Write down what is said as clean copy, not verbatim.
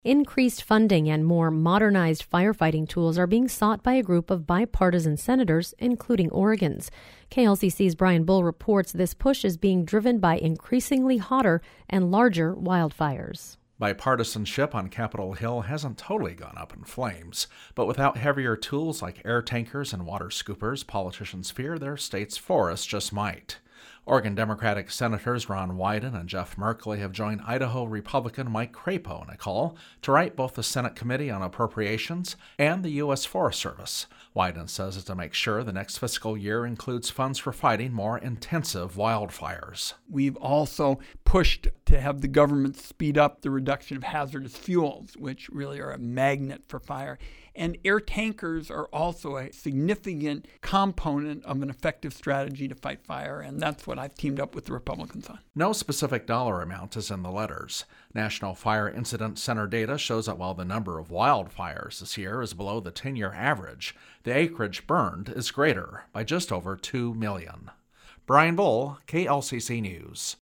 Increased funding and more modernized firefighting tools are being sought by a group of bipartisan senators, including Oregon's. KLCC's Brian Bull reports this push is being driven by increasingly hotter and larger wildfires. Bipartisanship on Capitol Hill hasn't totally gone up in flames, but without heavier tools like air tankers and water scoopers, politicians fear their state's forests just might. Oregon Democratic Senators Ron Wyden and Jeff Merkley have joined Idaho Republican Mike Crapo in a call to write both the Senate Committee on Appropriations and the U.S. Forest Service. Wyden says it's to make sure the next fiscal year includes funds for fighting more intensive wildfires. We've also pushed to have the government speed up the reduction of hazardous fuels, which really are a magnet for fire. And air tankers are also a significant component of an effective strategy to fight fire, and that's what I've teamed up with the Republicans on. No specific dollar amount is in the letters. National Fire Incident Center data shows that while the number of wildfires this year is below the 10-year average, the acreage burned is greater by just over 2 million. Brian Bull, KLCC News.